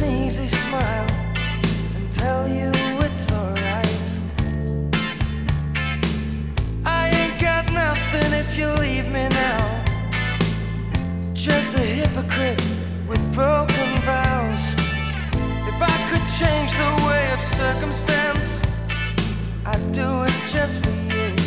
easy smile and tell you it's alright. I ain't got nothing if you leave me now. Just a hypocrite with broken vows. If I could change the way of circumstance, I'd do it just for you.